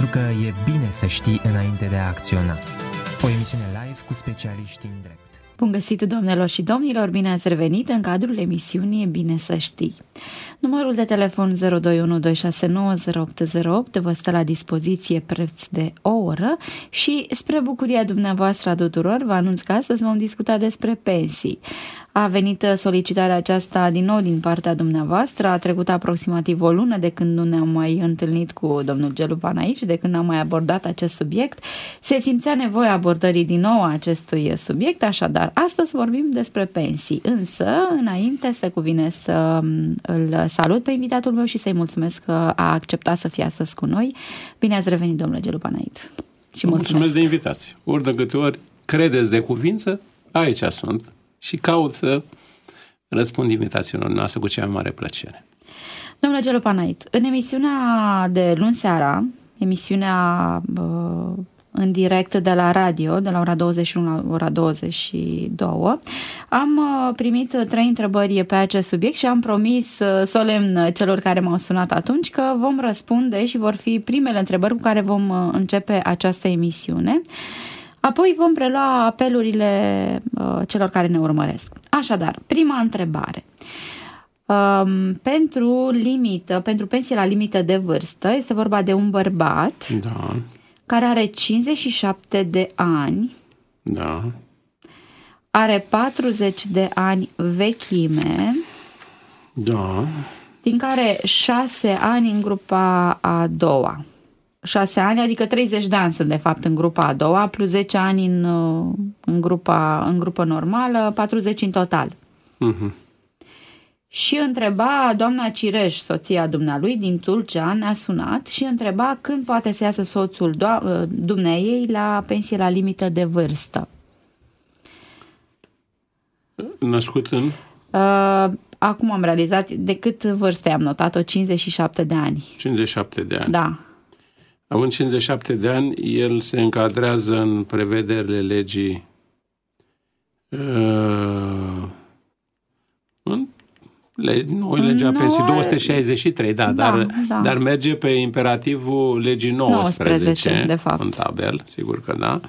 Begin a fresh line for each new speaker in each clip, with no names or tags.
că e bine să știi înainte de a acționa. O emisiune live cu specialiști în drept.
Bun găsit, doamnelor și domnilor, bine ați revenit în cadrul emisiunii E bine să știi. Numărul de telefon 021-269-0808 vă stă la dispoziție preț de o oră și, spre bucuria dumneavoastră a tuturor, vă anunț că astăzi vom discuta despre pensii. A venit solicitarea aceasta din nou din partea dumneavoastră, a trecut aproximativ o lună de când nu ne-am mai întâlnit cu domnul Gelupan aici, de când am mai abordat acest subiect. Se simțea nevoia abordării din nou a acestui subiect, așadar, astăzi vorbim despre pensii, însă, înainte se cuvine să îl salut pe invitatul meu și să-i mulțumesc că a acceptat să fie astăzi cu noi. Bine ați revenit, domnule Gelupanait. Și
mulțumesc de invitație. Ori de câte ori credeți de cuvință, aici sunt și caut să răspund invitațiilor noastre cu cea mai mare plăcere.
Domnule Gelupanait, în emisiunea de luni seara, emisiunea în direct de la radio, de la ora 21 la ora 22, am primit 3 întrebări pe acest subiect și am promis solemn celor care m-au sunat atunci că vom răspunde și vor fi primele întrebări cu care vom începe această emisiune. Apoi vom prelua apelurile celor care ne urmăresc. Așadar, prima întrebare. Pentru pensie la limită de vârstă, este vorba de un bărbat care are 57 de ani, are 40 de ani vechime, din care 6 ani în grupa a doua. 6 ani, adică 30 de ani sunt de fapt în grupa a doua, plus 10 ani în grupă normală, 40 în total. Și întreba doamna Cireș, soția dumnealui din Tulcea, ne-a sunat și întreba când poate să iasă soțul dumneiei la pensie la limită de vârstă.
Născut în?
Acum am realizat de cât vârstă am notat-o, 57 de ani.
57 de ani.
Da.
Având 57 de ani, el se încadrează în prevederile legii legea pensii 263, dar merge pe imperativul legii 19
de fapt.
în tabel, sigur că da,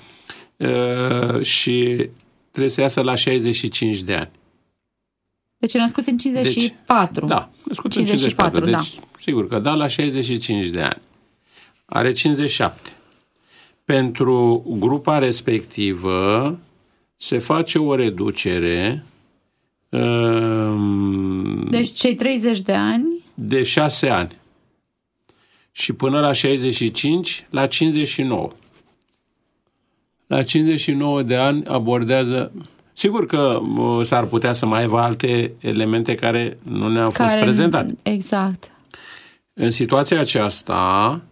și trebuie să iasă la 65 de ani.
Deci e născut în 54.
Născut în 54, deci sigur că da, la 65 de ani. Are 57. Pentru grupa respectivă se face o reducere
deci cei 30 de ani
de 6 ani și până la 65 la 59. La 59 de ani abordează, sigur că s-ar putea să mai aibă alte elemente care nu ne-au fost prezentate.
Exact.
În situația aceasta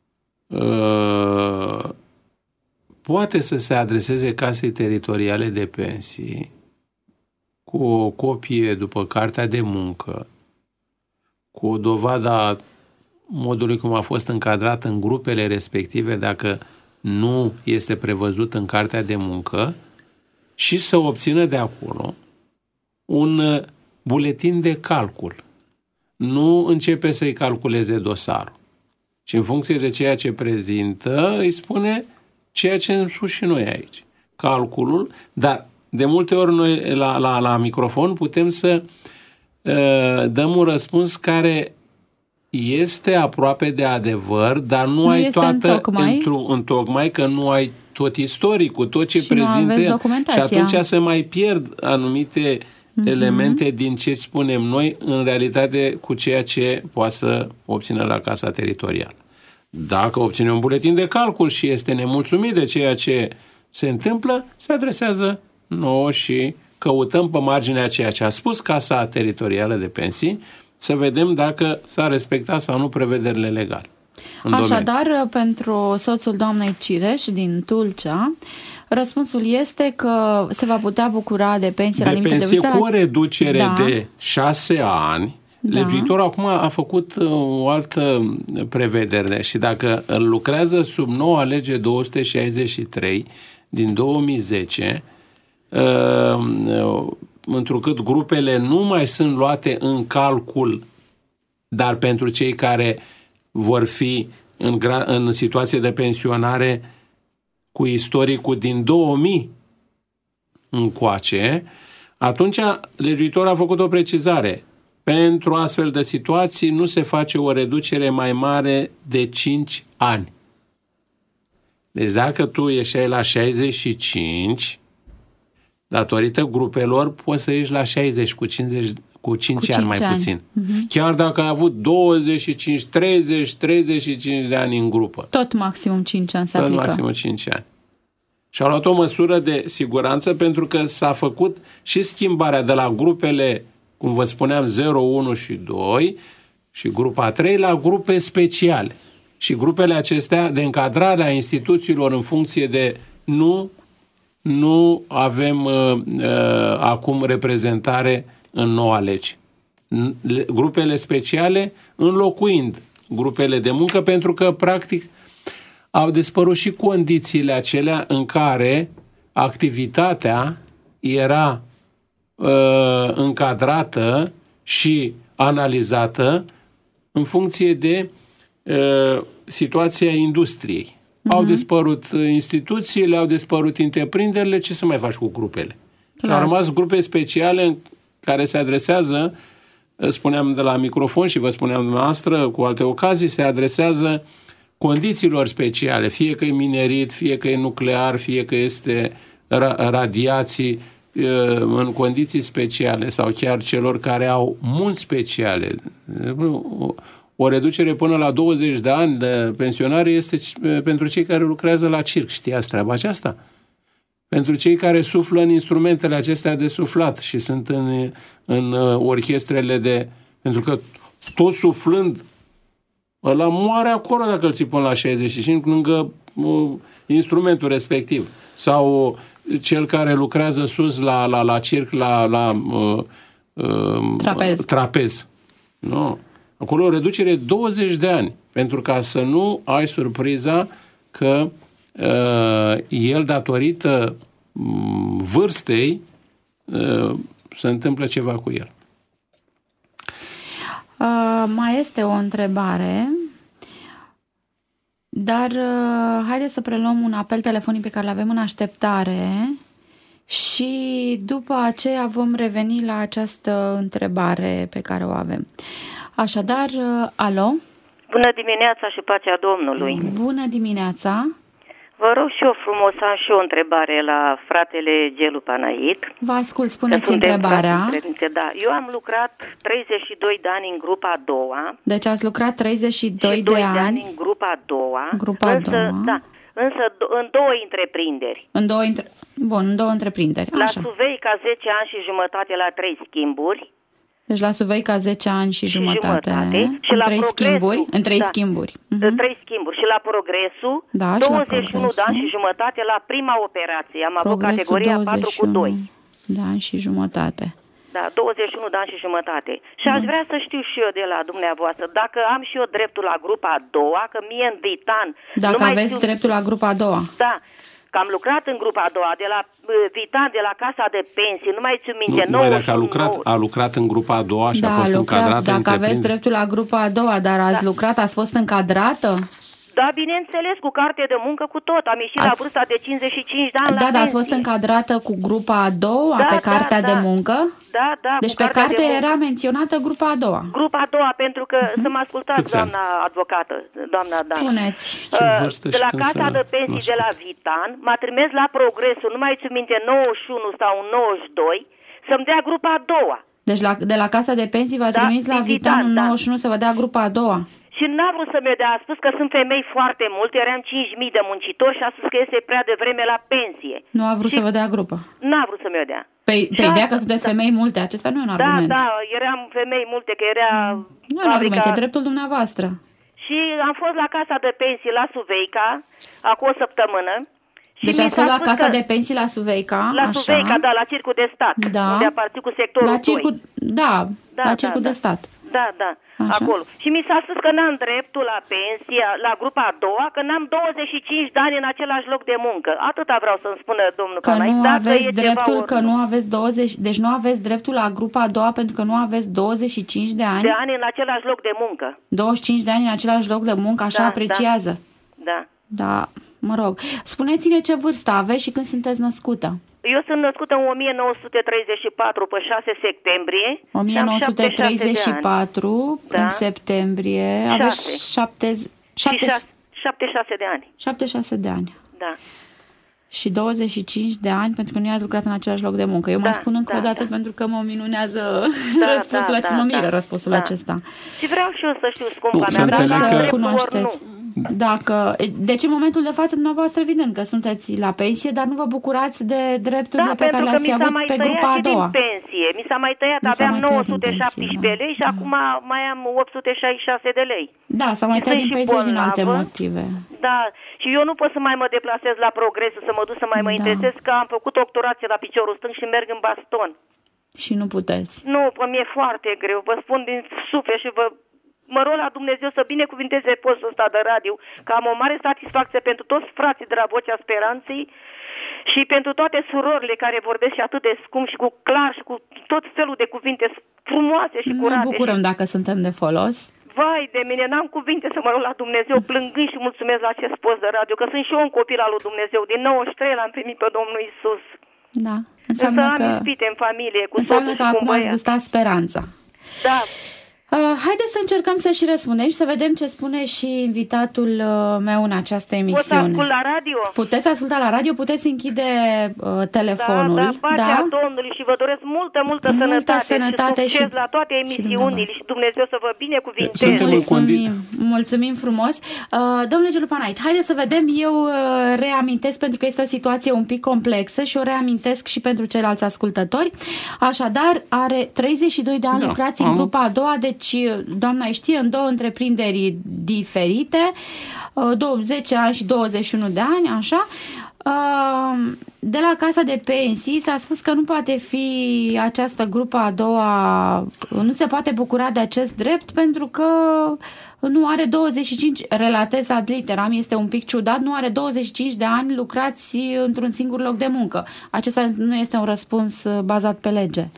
poate să se adreseze casei teritoriale de pensii cu o copie după cartea de muncă, cu o dovadă a modului cum a fost încadrat în grupele respective dacă nu este prevăzut în cartea de muncă și să obțină de acolo un buletin de calcul. Nu începe să-i calculeze dosarul, ci în funcție de ceea ce prezintă îi spune ceea ce am spus și noi aici. Calculul, dar de multe ori noi la microfon putem să dăm un răspuns care este aproape de adevăr, dar nu ai toată întocmai că nu ai tot istoricul, tot ce prezintă și atunci se mai pierd anumite elemente din ce spunem noi în realitate cu ceea ce poate să obțină la casa teritorială. Dacă obține un buletin de calcul și este nemulțumit de ceea ce se întâmplă, se adresează nouă și căutăm pe marginea ceea ce a spus Casa Teritorială de Pensii să vedem dacă s-a respectat sau nu prevederile legale.
Așadar, pentru soțul doamnei Cireș din Tulcea, răspunsul este că se va putea bucura de pensie la limită de vârstă
cu o reducere de 6 ani. Legiuitorul acum a făcut o altă prevedere și dacă lucrează sub noua lege 263 din 2010, întrucât grupele nu mai sunt luate în calcul, dar pentru cei care vor fi în situație de pensionare cu istoricul din 2000 încoace, atunci legiuitorul a făcut o precizare. Pentru astfel de situații nu se face o reducere mai mare de 5 ani. Deci dacă tu ieșeai la 65, datorită grupelor, poți să ieși la 60 cu 5 ani mai puțin. Chiar dacă ai avut 25, 30, 35 de ani în grupă.
Tot maximum 5 ani se aplică.
Tot maximum 5 ani. Și au luat o măsură de siguranță pentru că s-a făcut și schimbarea de la grupele, cum vă spuneam, 0, 1 și 2 și grupa 3 la grupe speciale. Și grupele acestea de încadrare a instituțiilor în funcție de nu avem acum reprezentare în noua lege. Grupele speciale înlocuind grupele de muncă, pentru că practic au dispărut și condițiile acelea în care activitatea era încadrată și analizată în funcție de situația industriei. Au dispărut instituțiile, au dispărut întreprinderile, ce să mai faci cu grupele? Și au rămas grupe speciale în care se adresează, spuneam de la microfon și vă spuneam dumneavoastră cu alte ocazii, se adresează condițiilor speciale, fie că e minerit, fie că e nuclear, fie că este radiații în condiții speciale sau chiar celor care au munci speciale. O reducere până la 20 de ani de pensionare este pentru cei care lucrează la circ. Știați treaba aceasta? Pentru cei care suflă în instrumentele acestea de suflat și sunt în orchestrele de... Pentru că tot suflând, ăla moare acolo dacă îl ții până la 65 lângă instrumentul respectiv. Sau cel care lucrează sus la circ, la trapez. Nu. Acolo o reducere 20 de ani, pentru ca să nu ai surpriza că el, datorită vârstei, se întâmplă ceva cu el.
Mai este o întrebare, dar haideți să preluăm un apel telefonic pe care îl avem în așteptare și după aceea vom reveni la această întrebare pe care o avem. Așadar, alo?
Bună dimineața și pacea Domnului!
Bună dimineața!
Vă rog și eu frumos, am și o întrebare la fratele Gelu Panait.
Vă ascult, spuneți întrebarea.
Da, eu am lucrat 32 de ani în grupa a doua.
Deci ați lucrat 32 de ani
în grupa a doua. Da, însă în două întreprinderi.
Bun, în două întreprinderi.
La Suveica 10 ani și jumătate la 3 schimburi.
Deci la Suveica 10 ani și jumătate.
Și
în
la
3 schimburi. În 3 schimburi.
3 schimburi. Și la Progresul, 21 de ani și jumătate la prima operație. Am avut categoria 4 cu 2.
De ani și jumătate.
Da, 21 de ani și jumătate. Și aș vrea să știu și eu de la dumneavoastră, dacă am și eu dreptul la grupa a doua, că mie în Vitan...
Dacă aveți dreptul la grupa a doua.
Da, că am lucrat în grupa a doua, de la Vitan, de la Casa de Pensii, nu mai țin minte,
dacă a lucrat în grupa a doua și a fost încadrată.
Dacă aveți dreptul la grupa a doua, dar ați lucrat, ați fost încadrată?
Da, bineînțeles, cu carte de muncă, cu tot. Am ieșit la vârsta de 55 de ani la
dar ați fost încadrată cu grupa a doua pe cartea de muncă?
Da.
Deci pe carte era menționată grupa a doua.
Grupa a doua, pentru că, să mă ascultați, doamna advocată, doamna Dan.
Spuneți.
De la Casa de Pensii de la Vitan, m-a trimis la Progresul, nu mai țin minte, 91 sau 92, să-mi dea grupa a doua.
Deci de la Casa de Pensii v-a trimis la Vitan în 91 să vă dea grupa a doua.
Și n-a vrut să mi-o dea, a spus că sunt femei foarte multe, eram 5.000 de muncitori și a spus că este prea devreme la pensie.
Nu a vrut să vă dea grupă.
N-a vrut să mi-o dea.
Pe ideea că sunteți femei multe, acesta nu e un argument.
Da, eram femei multe, că era...
Nu e un argument, e dreptul dumneavoastră.
Și am fost la Casa de Pensii la Suveica, acum o săptămână.
Deci ați fost la Casa de Pensii la Suveica,
la Suveica, da, la Circul de Stat.
Da.
Unde aparțin cu sectorul 2.
La Circul de Stat.
Da, acolo. Și mi s-a spus că n-am dreptul la pensie, la grupa a doua, că n-am 25 de ani în același loc de muncă. Atâta vreau să-mi spună domnul Panai.
Că nu aveți dreptul, că nu aveți 20, deci nu aveți dreptul la grupa a doua pentru că nu aveți 25 de ani?
De ani în același loc de muncă.
25 de ani în același loc de muncă, așa apreciază? Da, mă rog. Spuneți-ne ce vârstă aveți și când sunteți născută?
Eu sunt născută în 1934 pe 6 septembrie.
1934 în septembrie. Aveți
76 de ani.
76 de ani.
Da.
Și 25 de ani pentru că nu i-ați lucrat în același loc de muncă. Eu mai spun încă o dată pentru că mă minunează răspunsul acesta, mă miră răspunsul acesta.
Și vreau și eu să știu, scumpa mea,
vreau să cunoașteți. Deci în momentul de față dumneavoastră evident că sunteți la pensie, dar nu vă bucurați de drepturile pe care le-ați fi avut pe grupa a doua.
Pensie. Mi s-a mai tăiat, aveam 917 lei și acum mai am 866 de lei.
Da, s-a mai tăiat din pensie și din alte motive.
Da, și eu nu pot să mai mă deplasez la Progres, să mă duc să mai mă interesez, că am făcut octorație la piciorul stâng și merg în baston.
Și nu puteți.
Nu, mi-e foarte greu, vă spun din suflet și mă rog la Dumnezeu să binecuvinteze postul ăsta de radio, că am o mare satisfacție pentru toți frații de la Vocea Speranței și pentru toate surorile care vorbesc și atât de scump și cu clar și cu tot felul de cuvinte frumoase și curate.
Ne bucurăm dacă suntem de folos.
Vai de mine, n-am cuvinte să mă rog la Dumnezeu, plângând și mulțumesc la acest post de radio, că sunt și eu un copil al lui Dumnezeu. Din 93 l-am primit pe Domnul Iisus.
Da, înseamnă că
am ispite în familie, cu
înseamnă că acum ați gustat speranța.
Da.
Haideți să încercăm să și răspundem și să vedem ce spune și invitatul meu în această emisiune.
Pot să ascult la radio?
Puteți asculta la radio, puteți închide telefonul.
Da, pacea Domnului și vă doresc multă sănătate și succes la toate emisiunile și Dumnezeu să vă binecuvinteze.
Mulțumim frumos. Domnule Gelupanait, haideți să vedem, eu reamintesc pentru că este o situație un pic complexă și o reamintesc și pentru ceilalți ascultători. Așadar, are 32 de ani, lucrați în grupa a doua, deci doamna știe, în două întreprinderi diferite, 10 ani și 21 de ani, așa. De la Casa de Pensii s-a spus că nu poate fi această grupă a doua, nu se poate bucura de acest drept pentru că nu are 25, relatez ad literam, este un pic ciudat, nu are 25 de ani lucrați într-un singur loc de muncă. Acesta nu este un răspuns bazat pe lege.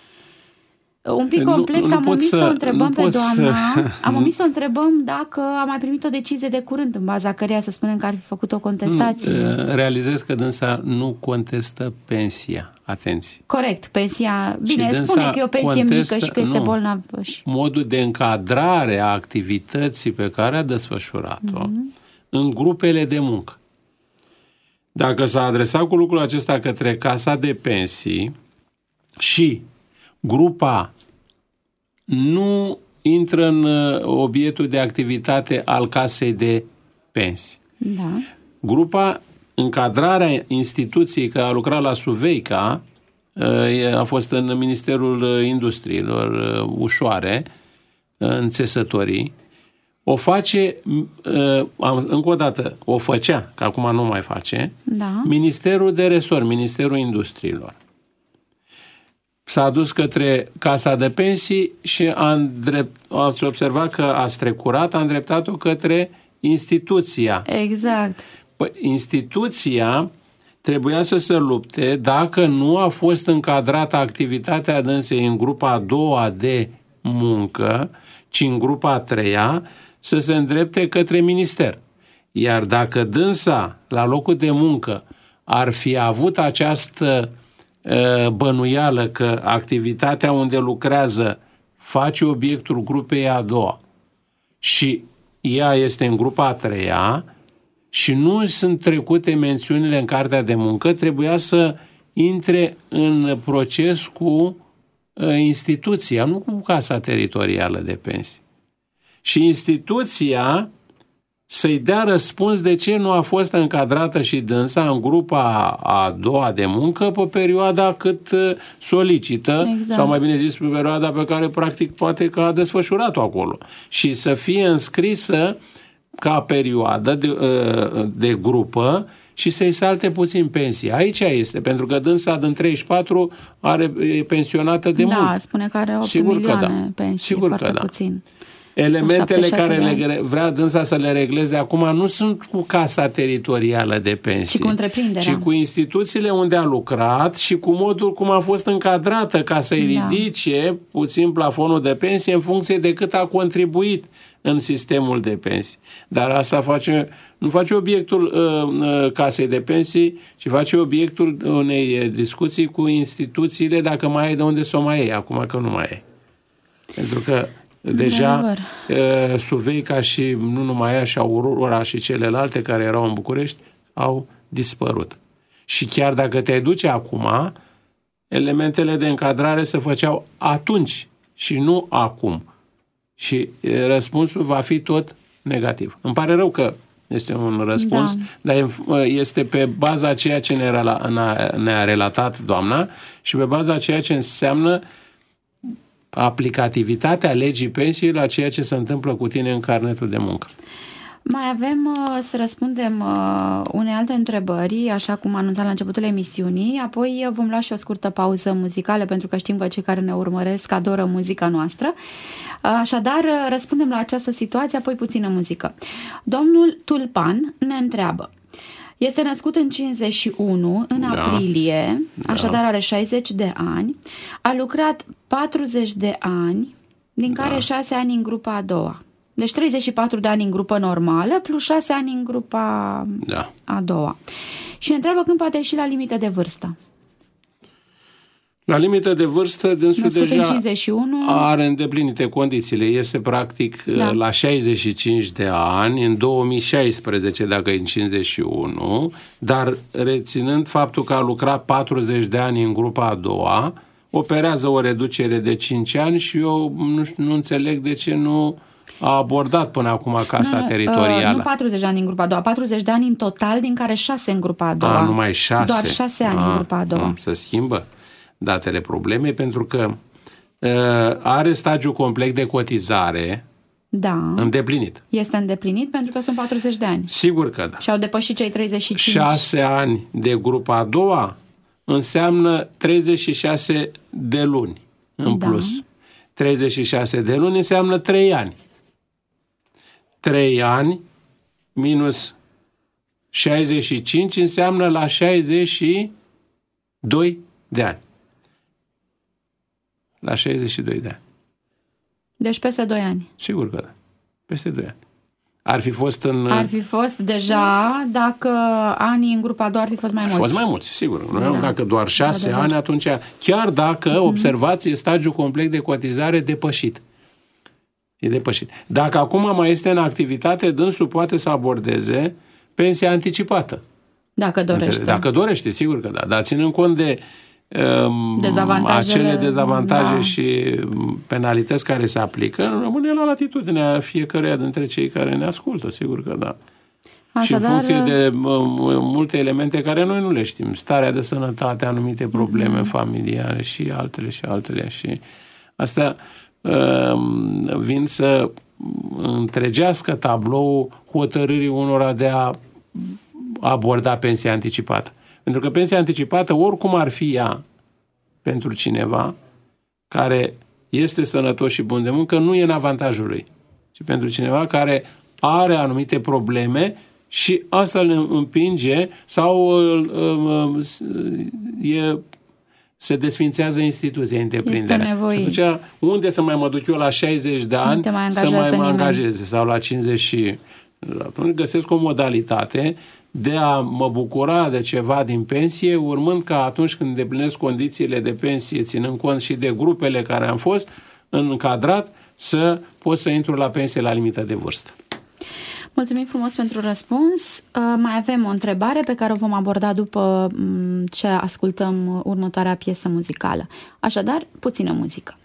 Un pic complex, am omis să o întrebăm pe doamna. Am omis să o întrebăm dacă a mai primit o decizie de curând în baza căreia să spunem că ar fi făcut o contestație.
Realizez că dânsa nu contestă pensia. Atenție.
Corect, pensia. Bine, spune că e o pensie mică și că este bolnavă.
Modul de încadrare a activității pe care a desfășurat-o în grupele de muncă. Dacă s-a adresat cu lucrul acesta către Casa de Pensii și grupa nu intră în obiectul de activitate al Casei de Pensii.
Da.
Grupa, încadrarea instituției care a lucrat la Suveica, a fost în Ministerul Industriilor Ușoare, în țesătorii, o face, încă o dată, o făcea, că acum nu mai face, Ministerul de Resort, Ministerul Industriilor. S-a dus către Casa de Pensii și ați observat că a strecurat, a îndreptat-o către instituția.
Exact.
Păi, instituția trebuia să se lupte dacă nu a fost încadrată activitatea dânsei în grupa a doua de muncă, ci în grupa a treia, să se îndrepte către minister. Iar dacă dânsa, la locul de muncă, ar fi avut această bănuială că activitatea unde lucrează face obiectul grupei a doua și ea este în grupa a treia și nu sunt trecute mențiunile în cartea de muncă, trebuia să intre în proces cu instituția, nu cu Casa Teritorială de Pensii. Și instituția să-i dea răspuns de ce nu a fost încadrată și dânsa în grupa a doua de muncă pe perioada cât solicită, sau mai bine zis pe perioada pe care practic poate că a desfășurat-o acolo. Și să fie înscrisă ca perioadă de grupă și să-i salte puțin pensia. Aici este, pentru că dânsa din 34 e pensionată de mult.
Da, spune că are 8 milioane pensie, foarte puțin.
Elementele care vrea dânsa să le regleze acum nu sunt cu casa teritorială de pensii,
ci cu întreprinderea,
ci cu instituțiile unde a lucrat și cu modul cum a fost încadrată ca să-i ridice puțin plafonul de pensie în funcție de cât a contribuit în sistemul de pensii. Dar asta nu face obiectul casei de pensii, ci face obiectul unei discuții cu instituțiile dacă mai e de unde să o mai iei, acum că nu mai e. Pentru că deja Suveica și nu numai ea, și Aurora și celelalte care erau în București au dispărut. Și chiar dacă te duce acum, elementele de încadrare se făceau atunci și nu acum. Și răspunsul va fi tot negativ. Îmi pare rău că este un răspuns, dar este pe baza ceea ce ne-a relatat doamna și pe baza ceea ce înseamnă aplicativitatea legii pensiei la ceea ce se întâmplă cu tine în carnetul de muncă.
Mai avem să răspundem unei alte întrebări, așa cum anunțam la începutul emisiunii, apoi vom lua și o scurtă pauză muzicală, pentru că știm că cei care ne urmăresc adoră muzica noastră. Așadar, răspundem la această situație, apoi puțină muzică. Domnul Tulpan ne întreabă: este născut în 51, în aprilie, așadar are 60 de ani, a lucrat 40 de ani, din care 6 ani în grupa a doua. Deci 34 de ani în grupă normală, plus 6 ani în grupa a doua. Și ne întreabă când poate ieși la limită de vârstă.
La limită de vârstă, dânsul deja
51,
are îndeplinite condițiile. Este practic la 65 de ani, în 2016, dacă e în 51, dar reținând faptul că a lucrat 40 de ani în grupa a doua, operează o reducere de 5 ani și eu nu înțeleg de ce nu a abordat până acum casa teritorială.
Nu 40 de ani în grupa a doua, 40 de ani în total, din care 6 în grupa a doua.
Numai 6.
Doar 6 ani în grupa a doua.
Se schimbă datele problemei, pentru că are stagiul complet de cotizare îndeplinit.
Este îndeplinit pentru că sunt 40 de ani.
Sigur că da.
Și au depășit cei 35.
6 ani de grupa a doua înseamnă 36 de luni în plus. 36 de luni înseamnă 3 ani. 3 ani minus 65 înseamnă la 62 de ani. La 62 de ani.
Deci peste 2 ani.
Sigur că da. Peste 2 ani. Ar fi fost deja dacă anii în grupa a doua ar fi fost mai mulți. Ar fi fost mai mulți, sigur. Dacă doar 6 ani, atunci, chiar dacă, observați, e stagiul complet de cotizare depășit. E depășit. Dacă acum mai este în activitate, dânsul poate să abordeze pensia anticipată.
Dacă dorește.
Dacă dorește, sigur că da. Dar ținând cont de acele dezavantaje și penalități care se aplică, rămâne la latitudinea fiecăruia dintre cei care ne ascultă, sigur că da. Așadar, și în funcție de multe elemente care noi nu le știm, starea de sănătate, anumite probleme familiare și altele. Și astea vin să întregească tabloul hotărârii unora de a aborda pensia anticipată. Pentru că pensia anticipată, oricum ar fi ea pentru cineva care este sănătos și bun de muncă, nu e în avantajul lui. Ci pentru cineva care are anumite probleme și asta îl împinge sau se desfințează instituția, întreprinderea. Atunci, unde să mai mă duc eu la 60 de ani să mai mă angajeze sau la 50 și... Atunci găsesc o modalitate de a mă bucura de ceva din pensie, urmând ca atunci când îndeplinesc condițiile de pensie, ținând cont și de grupele care am fost încadrat, să pot să intru la pensie la limită de vârstă.
Mulțumim frumos pentru răspuns. Mai avem o întrebare pe care o vom aborda după ce ascultăm următoarea piesă muzicală. Așadar, puțină muzică.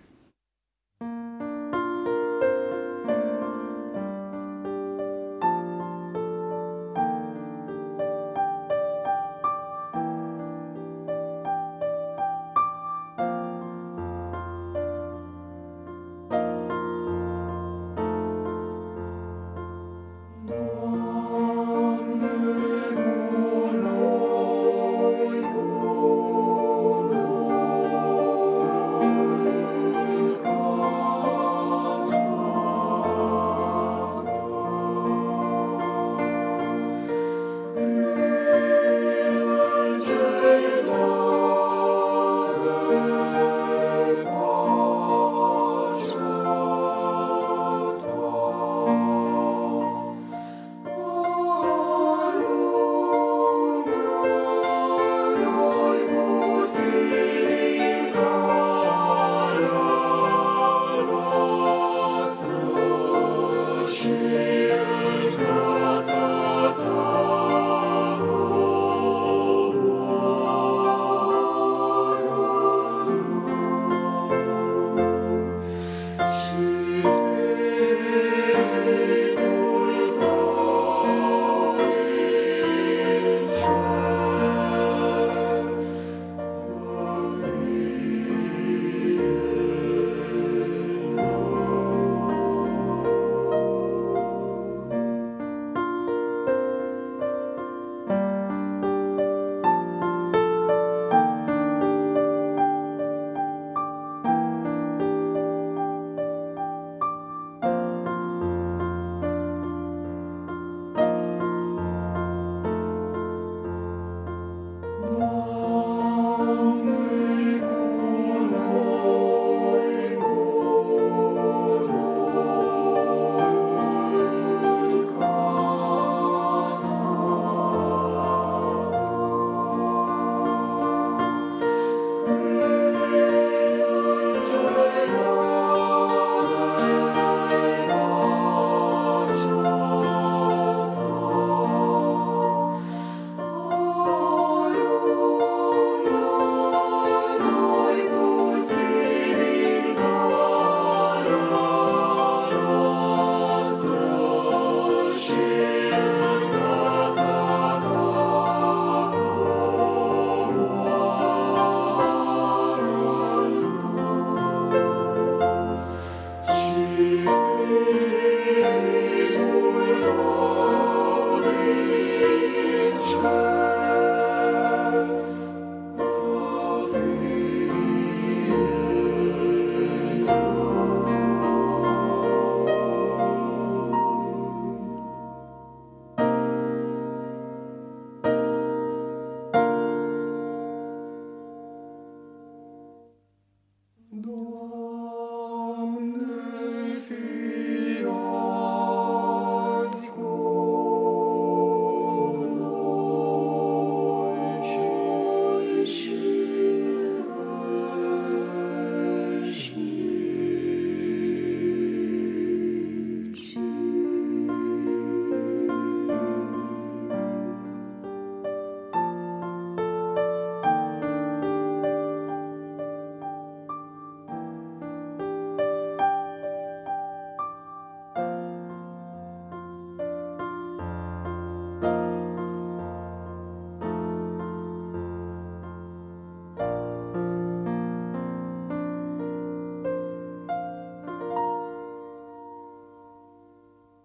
Doamne,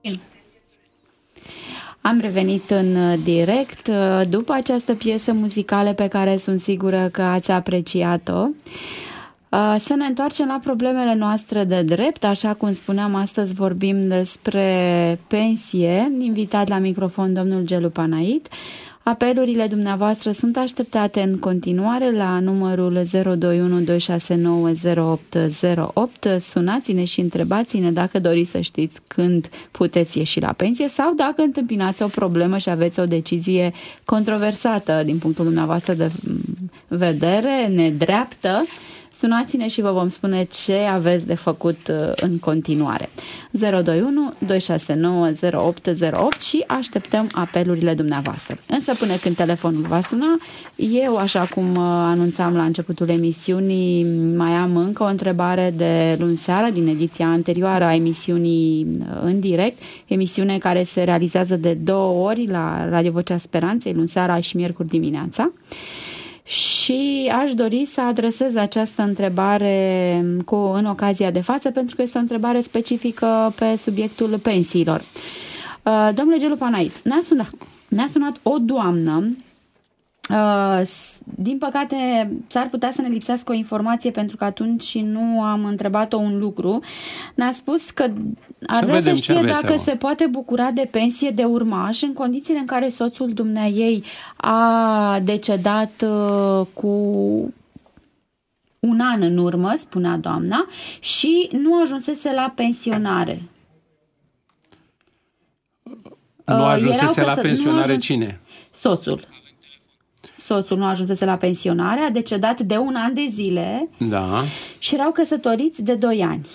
Am revenit în direct după această piesă muzicală pe care sunt sigură că ați apreciat-o. Să ne întoarcem la problemele noastre de drept. Așa cum spuneam, astăzi vorbim despre pensie. Invitat la microfon domnul Gelu Panait. Apelurile dumneavoastră sunt așteptate în continuare la numărul 021 269 0808. Sunați-ne și întrebați-ne dacă doriți să știți când puteți ieși la pensie sau dacă întâmpinați o problemă și aveți o decizie controversată din punctul dumneavoastră de vedere, nedreaptă. Sunați-ne și vă vom spune ce aveți de făcut în continuare. 021 269 0808 și așteptăm apelurile dumneavoastră. Însă până când telefonul va suna, eu, așa cum anunțam la începutul emisiunii, mai am încă o întrebare de luni seară din ediția anterioară a emisiunii în direct, emisiune care se realizează de 2 ori la Radio Vocea Speranței, luni seara și miercuri dimineața. Și aș dori să adresez această întrebare în ocazia de față, pentru că este o întrebare specifică pe subiectul pensiilor. Domnule Gelu Panait, ne-a sunat o doamnă. Din păcate s-ar putea să ne lipsească o informație, pentru că atunci nu am întrebat-o un lucru. Ne-a spus că ar vrea să știe dacă se poate bucura de pensie de urmaș în condițiile în care soțul dumneaei a decedat cu un an în urmă, spunea doamna, și nu ajunsese la pensionare.
Nu ajunsese la pensionare cine?
Soțul. Soțul nu ajunsese la pensionare, a decedat de 1 an de zile,
da,
și erau căsătoriți de 2 ani.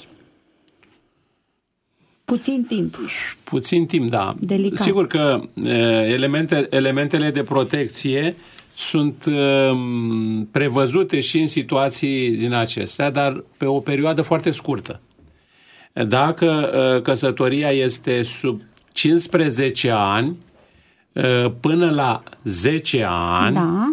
Puțin timp,
da.
Delicat.
Sigur că elementele de protecție sunt prevăzute și în situații din acestea, dar pe o perioadă foarte scurtă. Dacă căsătoria este sub 15 ani, până la 10 ani,
da,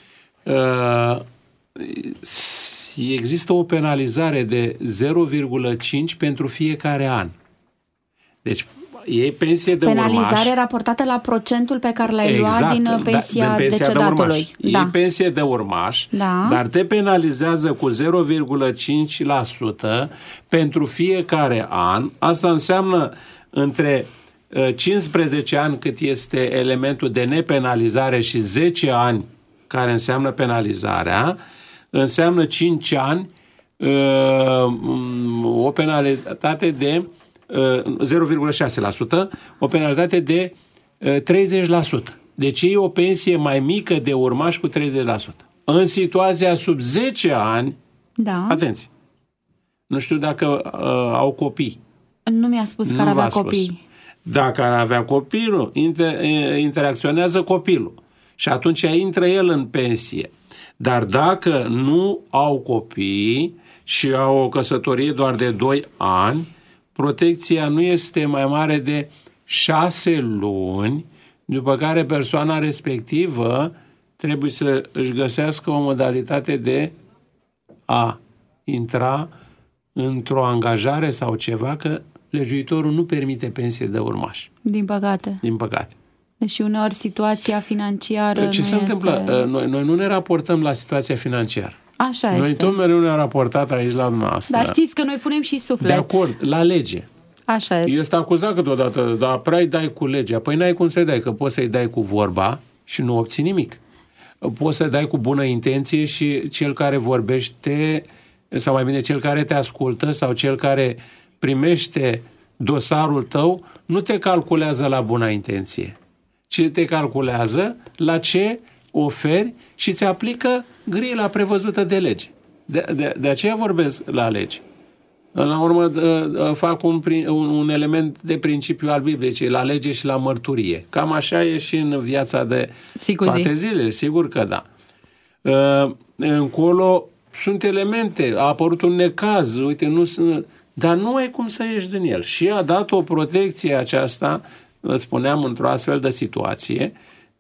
există o penalizare de 0,5 pentru fiecare an. Deci iei pensie de urmaș.
Penalizare raportată la procentul pe care l-ai luat din pensia decedatului.
Iei pensie de urmaș, dar te penalizează cu 0,5% pentru fiecare an. Asta înseamnă între 15 ani, cât este elementul de nepenalizare, și 10 ani, care înseamnă penalizarea, înseamnă 5 ani o penalitate de 0,6%, o penalitate de 30%. Deci e o pensie mai mică de urmaș cu 30%. În situația sub 10 ani, atenție, nu știu dacă au copii.
Nu mi-a spus că avea copii.
Dacă ar avea copilul, interacționează copilul și atunci intră el în pensie. Dar dacă nu au copii și au o căsătorie doar de 2 ani, protecția nu este mai mare de 6 luni, după care persoana respectivă trebuie să își găsească o modalitate de a intra într-o angajare sau ceva, că legiuitorul nu permite pensie de urmaș.
Din păcate.
Din păcate.
Deci uneori situația financiară
Ce se întâmplă? Noi nu ne raportăm la situația financiară.
Așa este.
Noi tot mereu ne-am raportat aici la dumneavoastră.
Dar știți că noi punem și suflet.
De acord, la lege.
Așa este.
Este acuzat câteodată, dar prea îi dai cu legea. Păi n-ai cum să-i dai, că poți să-i dai cu vorba și nu obții nimic. Poți să dai cu bună intenție și cel care vorbește, sau mai bine cel care te ascultă sau cel care primește dosarul tău, nu te calculează la bună intenție, ci te calculează la ce oferi și îți aplică grila prevăzută de lege. De aceea vorbesc la lege. La urmă fac un element de principiu al Bibliei, la lege și la mărturie. Cam așa e și în viața de toate zilele, sigur că da. Încolo sunt elemente, a apărut un necaz, uite, nu sunt, dar nu ai cum să ieși din el. Și a dat o protecție aceasta, spuneam, într-o astfel de situație,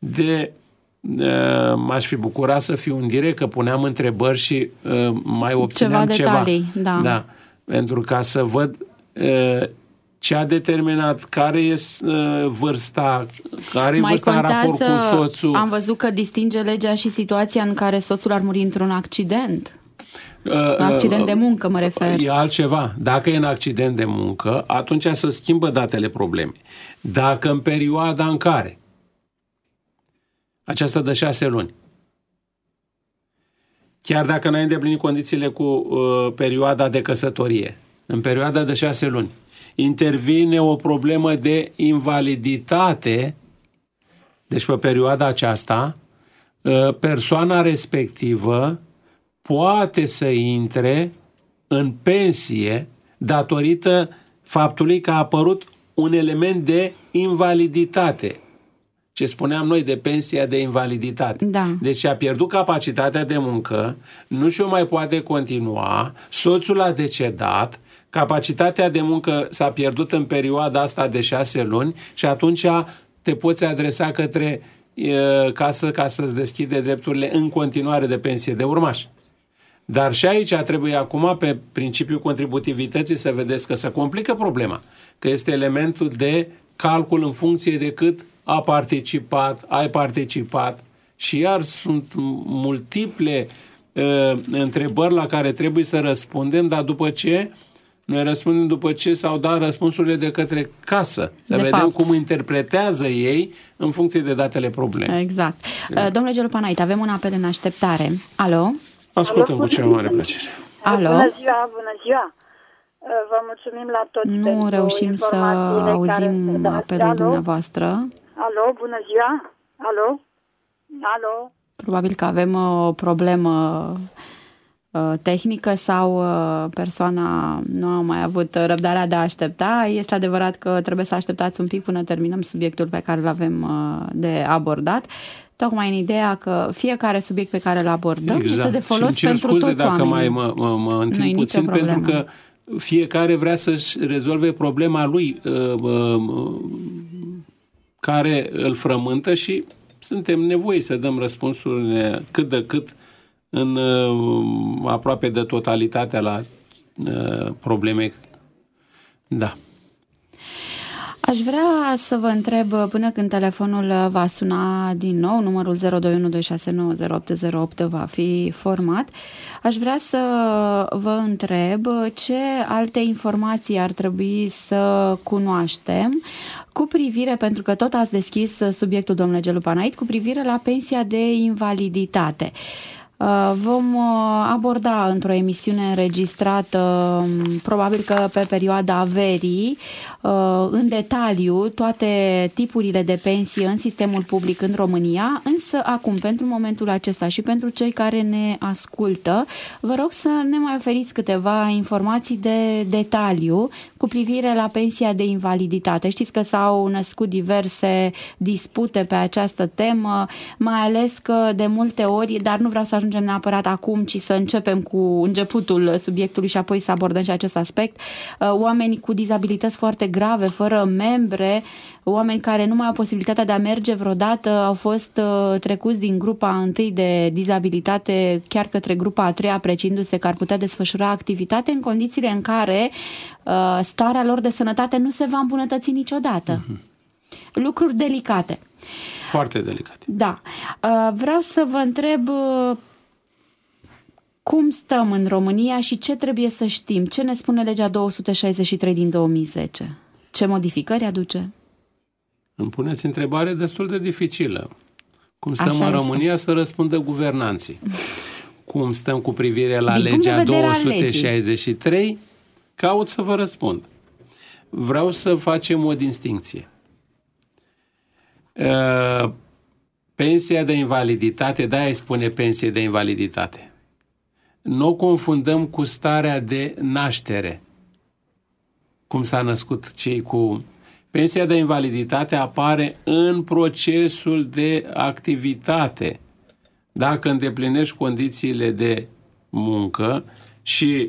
m-aș fi bucurat să fiu în direct, că puneam întrebări și mai obțineam
ceva detalii,
da. Pentru ca să văd Ce a determinat? Care e vârsta? Care e
Mai
vârsta în raport
contează,
cu soțul?
am văzut că distinge legea și situația în care soțul ar muri într-un accident. Accident de muncă, mă refer.
E altceva. Dacă e în accident de muncă, atunci se schimbă datele problemei. Dacă în perioada în care aceasta de 6 luni, chiar dacă n-ai îndeplinit condițiile cu perioada de căsătorie, în perioada de 6 luni, intervine o problemă de invaliditate, deci pe perioada aceasta, persoana respectivă poate să intre în pensie datorită faptului că a apărut un element de invaliditate. Ce spuneam noi de pensia de invaliditate.
Da.
Deci a pierdut capacitatea de muncă, nu și-o mai poate continua, soțul a decedat, capacitatea de muncă s-a pierdut în perioada asta de 6 luni și atunci te poți adresa către casă ca să-ți deschide drepturile în continuare de pensie de urmaș. Dar și aici trebuie acum, pe principiul contributivității, să vedeți că se complică problema, că este elementul de calcul în funcție de cât ai participat și iar sunt multiple întrebări la care trebuie să răspundem, dar noi răspundem după ce s-au dat răspunsurile de către casă. Să vedem cum interpretează ei în funcție de datele problemei.
Exact. Domnule Gelupanaite, avem un apel în așteptare. Alo?
Ascultăm cu cea mai mare plăcere.
Alo?
Bună ziua! Vă mulțumim la toți.
Nu reușim să auzim apelul dumneavoastră.
Alo, bună ziua! Alo? Alo?
Probabil că avem o problemă tehnică sau persoana nu a mai avut răbdarea de a aștepta. Este adevărat că trebuie să așteptați un pic până terminăm subiectul pe care îl avem de abordat. Tocmai în ideea că fiecare subiect pe care îl abordăm este de folos pentru toți oamenii.
Dacă mai mă întind puțin, pentru că fiecare vrea să-și rezolve problema lui care îl frământă și suntem nevoiți să dăm răspunsurile cât de cât în aproape de totalitatea la probleme. Da.
Aș vrea să vă întreb, până când telefonul va suna din nou, numărul 02126908008 va fi format, aș vrea să vă întreb ce alte informații ar trebui să cunoaștem cu privire, pentru că tot ați deschis subiectul, domnule Gelupanaite, cu privire la pensia de invaliditate. Vom aborda într-o emisiune înregistrată, probabil că pe perioada verii, în detaliu toate tipurile de pensie în sistemul public în România, însă acum, pentru momentul acesta și pentru cei care ne ascultă, vă rog să ne mai oferiți câteva informații de detaliu cu privire la pensia de invaliditate. Știți că s-au născut diverse dispute pe această temă, mai ales că de multe ori, dar nu vreau să ajungem neapărat acum, ci să începem cu începutul subiectului și apoi să abordăm și acest aspect. Oameni cu dizabilități foarte grave, fără membre, oameni care nu mai au posibilitatea de a merge vreodată, au fost trecuți din grupa 1 de dizabilitate chiar către grupa a 3-a, precindu-se că ar putea desfășura activitate în condițiile în care starea lor de sănătate nu se va îmbunătăți niciodată. Lucruri delicate.
Foarte delicate.
Da. Vreau să vă întreb cum stăm în România și ce trebuie să știm? Ce ne spune legea 263 din 2010? Ce modificări aduce?
Îmi puneți întrebare destul de dificilă. Cum stăm în România să răspundă guvernanții? Cum stăm cu privire la legea 263? Caut să vă răspund. Vreau să facem o distincție. Pensia de invaliditate, de-aia îi spune pensie de invaliditate. Nu o confundăm cu starea de naștere. Cum s-a născut cei cu... Pensia de invaliditate apare în procesul de activitate. Dacă îndeplinești condițiile de muncă și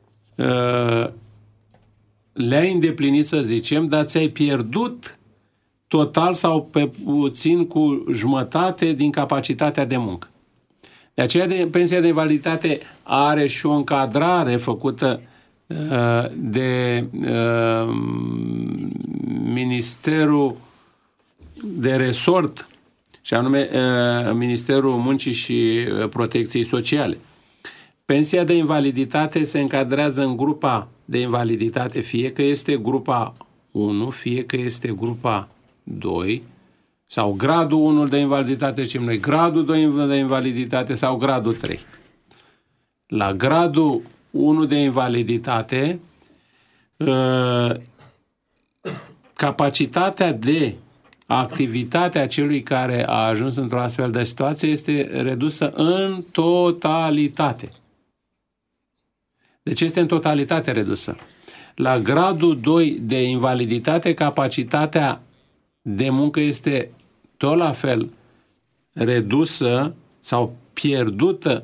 le-ai îndeplinit, să zicem, dar ți-ai pierdut total sau pe puțin cu jumătate din capacitatea de muncă. De aceea pensia de invaliditate are și o încadrare făcută de Ministerul de Resort, și anume Ministerul Muncii și Protecției Sociale. Pensia de invaliditate se încadrează în grupa de invaliditate, fie că este grupa 1, fie că este grupa 2, sau gradul 1 de invaliditate, zicem noi, gradul 2 de invaliditate sau gradul 3. La gradul 1 de invaliditate, capacitatea de activitate a celui care a ajuns într-o astfel de situație este redusă în totalitate. Deci este în totalitate redusă. La gradul 2 de invaliditate, capacitatea de muncă este tot la fel redusă sau pierdută,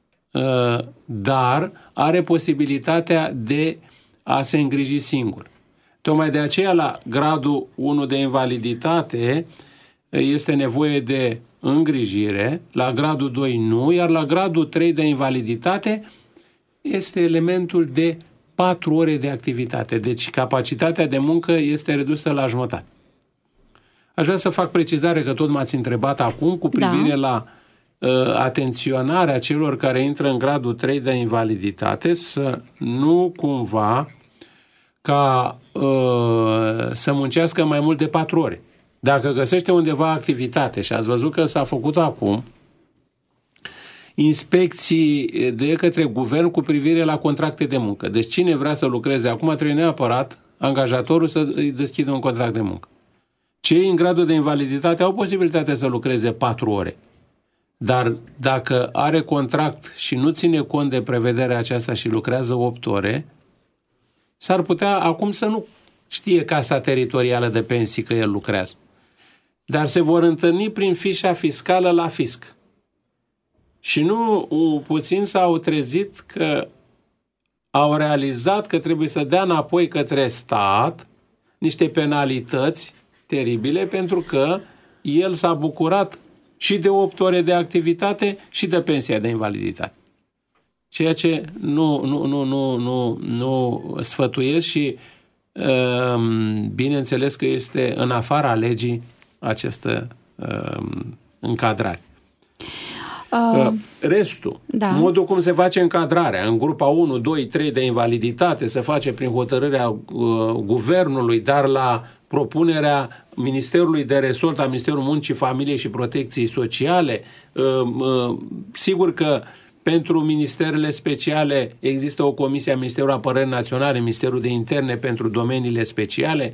dar are posibilitatea de a se îngriji singur. Tocmai de aceea, la gradul 1 de invaliditate este nevoie de îngrijire, la gradul 2 nu, iar la gradul 3 de invaliditate este elementul de 4 ore de activitate. Deci capacitatea de muncă este redusă la jumătate. Aș vrea să fac precizare că tot m-ați întrebat acum cu privire la atenționarea celor care intră în gradul 3 de invaliditate, să nu cumva ca să muncească mai mult de 4 ore. Dacă găsește undeva activitate și ați văzut că s-a făcut acum inspecții de către guvern cu privire la contracte de muncă. Deci cine vrea să lucreze acum trebuie neapărat angajatorul să îi deschidă un contract de muncă. Cei în gradul de invaliditate au posibilitatea să lucreze 4 ore. Dar dacă are contract și nu ține cont de prevederea aceasta și lucrează 8 ore, s-ar putea acum să nu știe Casa Teritorială de Pensii că el lucrează. Dar se vor întâlni prin fișa fiscală la fisc. Și nu puțin s-au trezit că au realizat că trebuie să dea înapoi către stat niște penalități teribile pentru că el s-a bucurat și de 8 ore de activitate și de pensia de invaliditate. Ceea ce nu sfătuiesc și bineînțeles că este în afara legii această încadrare. Restul, modul cum se face încadrarea în grupa 1, 2, 3 de invaliditate se face prin hotărârea guvernului, dar la propunerea Ministerului de Resort, a Ministerului Muncii, Familiei și Protecției Sociale. Sigur că pentru ministerele speciale există o comisie a Ministerului Apărării Naționale, Ministerul de Interne pentru domeniile speciale.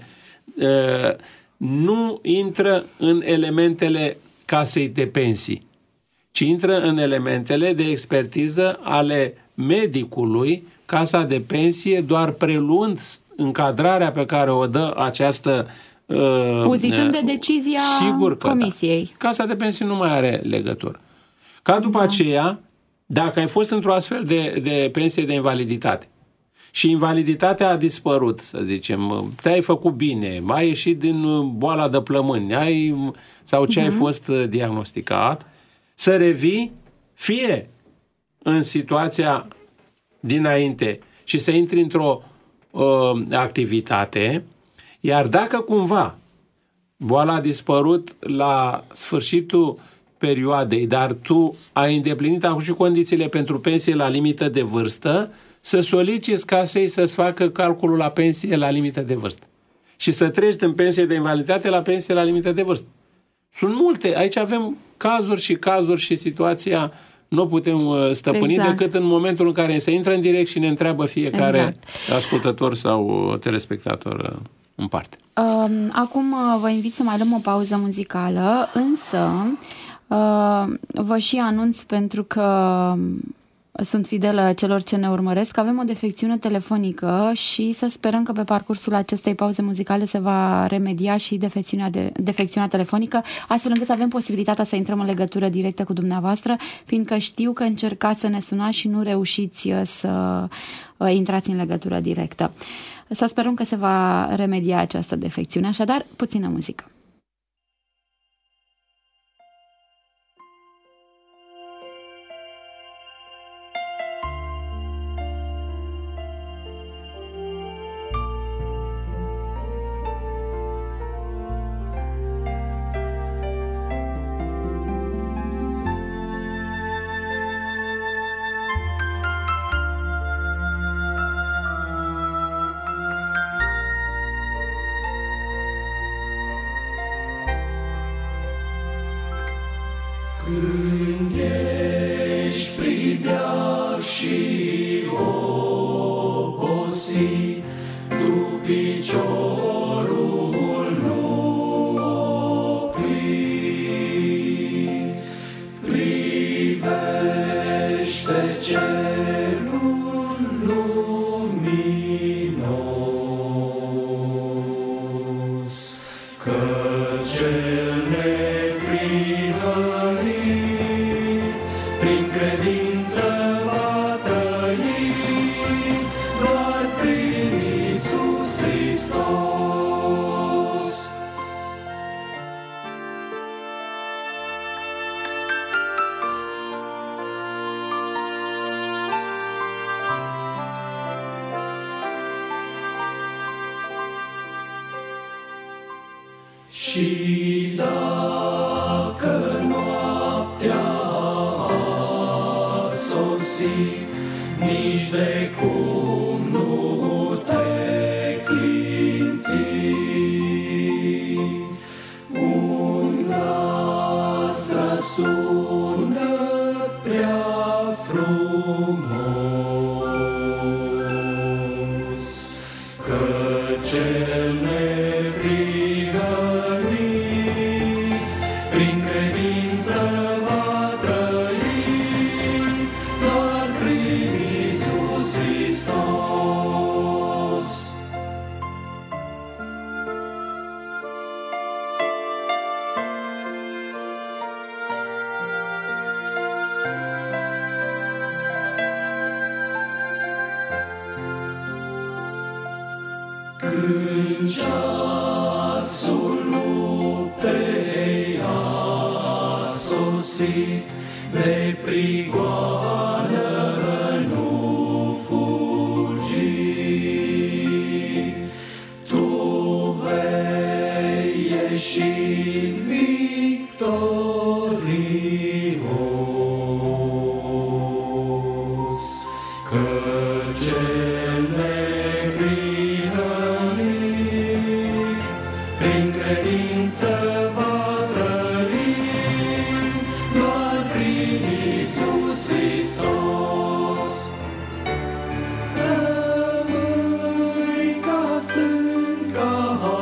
Nu intră în elementele casei de pensii, ci intră în elementele de expertiză ale medicului, casa de pensie, doar preluând încadrarea pe care o dă această
uzitând de decizia comisiei.
Da. Casa de pensii nu mai are legătură. Ca după aceea, dacă ai fost într-o astfel de pensie de invaliditate și invaliditatea a dispărut, să zicem, te-ai făcut bine, ai ieșit din boala de plămâni, sau ce ai fost diagnosticat, să revii fie în situația dinainte și să intri într-o activitate, iar dacă cumva boala a dispărut la sfârșitul perioadei, dar tu ai îndeplinit acum și condițiile pentru pensie la limită de vârstă, să soliciți casei să-ți facă calculul la pensie la limită de vârstă. Și să treci din pensie de invaliditate la pensie la limită de vârstă. Sunt multe. Aici avem cazuri și situația nu putem stăpâni decât în momentul în care se intră în direct și ne întreabă fiecare ascultător sau telespectator în parte.
Acum vă invit să mai luăm o pauză muzicală, însă vă și anunț, pentru că sunt fidelă celor ce ne urmăresc, avem o defecțiune telefonică și să sperăm că pe parcursul acestei pauze muzicale se va remedia și defecțiunea telefonică, astfel încât să avem posibilitatea să intrăm în legătură directă cu dumneavoastră, fiindcă știu că încercați să ne sunați și nu reușiți să intrați în legătură directă. Să sperăm că se va remedia această defecțiune. Așadar, puțină muzică.
și obosit, tu piciorul nu opri. Privește cerul luminos, că cel neprihănit prin credință va trăi, doar prin Iisus Hristos. Și dacă noaptea a sosit, nici de cum nu te clinti. Un glas răsună prea frumos, că cel neprihănit prin credință va trăi, doar prin Iisus Hristos. Când ceasul luptei a sosit, de prigoană nu fugi. Tu vei ieși victorios, că cel neprihănit prin credință va trăi, doar prin Iisus Hristos. Rămâi ca stânca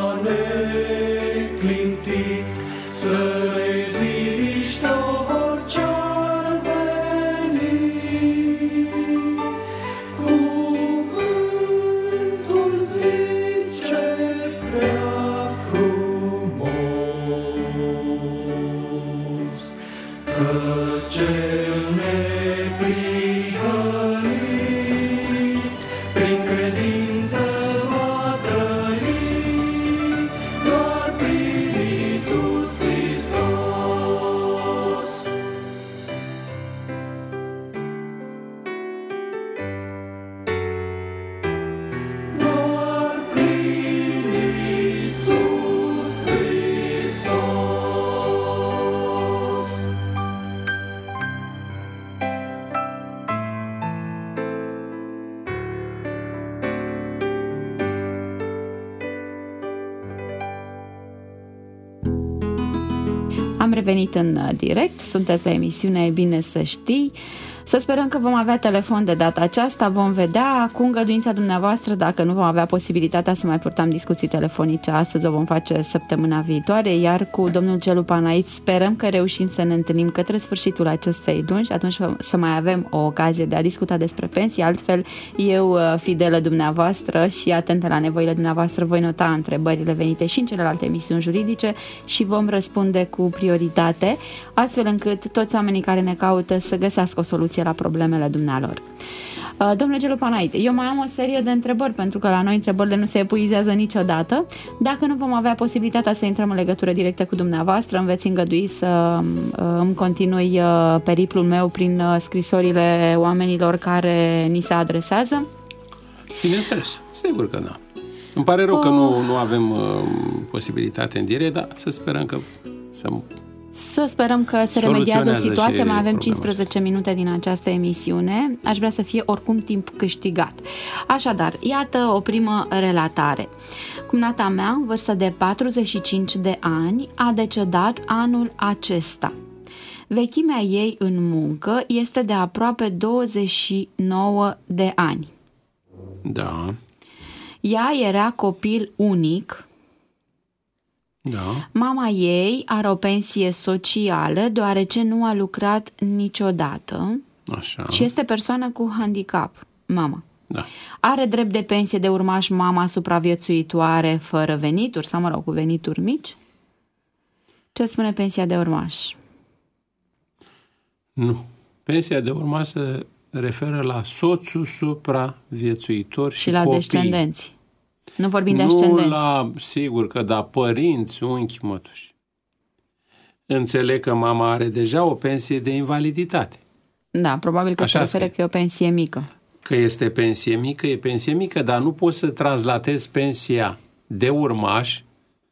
neclintit, să reziști orice-ar veni. Cuvântul zice prea frumos, că cel neprihănit prin credință va trăi, doar prin Iisus Hristos. Doar prin Iisus Hristos.
Am revenit în direct, sunteți la emisiune Bine să știi. Să sperăm că vom avea telefon de data aceasta, vom vedea cu îngăduința dumneavoastră. Dacă nu vom avea posibilitatea să mai purtăm discuții telefonice astăzi, o vom face săptămâna viitoare, iar cu domnul Gelu Panait sperăm că reușim să ne întâlnim către sfârșitul acestei luni și atunci să mai avem o ocazie de a discuta despre pensii. Altfel, eu, fidelă dumneavoastră și atentă la nevoile dumneavoastră, voi nota întrebările venite și în celelalte emisiuni juridice și vom răspunde cu prioritate, astfel încât toți oamenii care ne caută să găsească o soluție la problemele dumnealor. Domnule Gelu Panait, eu mai am o serie de întrebări, pentru că la noi întrebările nu se epuizează niciodată. Dacă nu vom avea posibilitatea să intrăm în legătură directă cu dumneavoastră, îmi veți îngădui să îmi continui periplul meu prin scrisorile oamenilor care ni se adresează?
Bineînțeles, sigur că da. Îmi pare rău că nu avem posibilitate în direct, dar să sperăm că
Să sperăm că se remediază situația. Mai avem 15 minute din această emisiune. Aș vrea să fie oricum timp câștigat. Așadar, iată o primă relatare. Cumnata mea, în vârstă de 45 de ani, a decedat anul acesta. Vechimea ei în muncă este de aproape 29 de ani.
Da.
Ea era copil unic.
Da.
Mama ei are o pensie socială deoarece nu a lucrat niciodată
Așa.
și este persoană cu handicap, mama.
Da.
Are drept de pensie de urmaș mama supraviețuitoare fără venituri sau, mă rog, cu venituri mici? Ce spune pensia de urmaș?
Nu. Pensia de urmaș se referă la soțul supraviețuitor și
la
copii.
descendenți. Nu vorbim de ascendenți.
Nu la, sigur că da, părinți, unchi, mătuși. Înțeleg că mama are deja o pensie de invaliditate.
Da, probabil că se referă că e o pensie mică.
Că este pensie mică, e pensie mică, dar nu poți să translatezi pensia de urmaș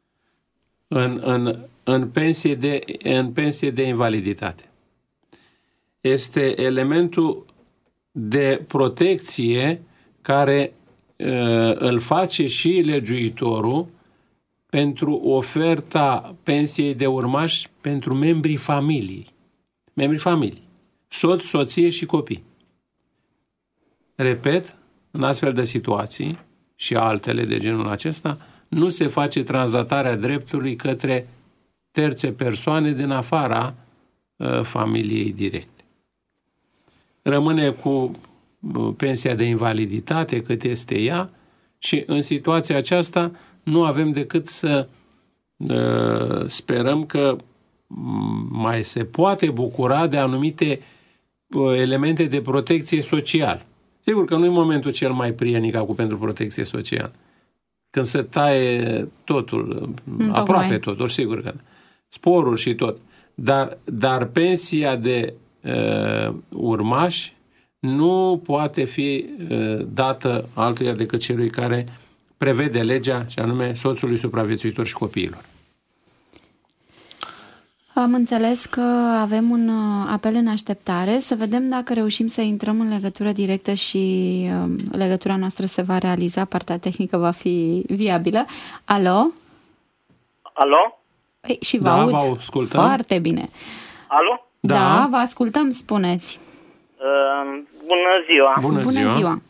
în pensie de invaliditate. Este elementul de protecție care îl face și legiuitorul pentru oferta pensiei de urmaș pentru membrii familiei. Membrii familiei. Soț, soție și copii. Repet, în astfel de situații și altele de genul acesta, nu se face translatarea dreptului către terțe persoane din afara familiei directe. Rămâne cu pensia de invaliditate cât este ea și în situația aceasta nu avem decât să sperăm că mai se poate bucura de anumite elemente de protecție socială. Sigur că nu e momentul cel mai prienic acum pentru protecție socială. Când se taie totul, aproape totul, sigur că sporul și tot. Dar pensia de urmaș nu poate fi dată altuia decât celui care prevede legea, și anume soțului supraviețuitor și copiilor.
Am înțeles că avem un apel în așteptare. Să vedem dacă reușim să intrăm în legătură directă și legătura noastră se va realiza, partea tehnică va fi viabilă. Alo?
Alo?
Ei, și vă aud.
Vă ascultăm.
Foarte bine.
Alo?
Da, vă ascultăm, spuneți.
Bună ziua!
Bună ziua!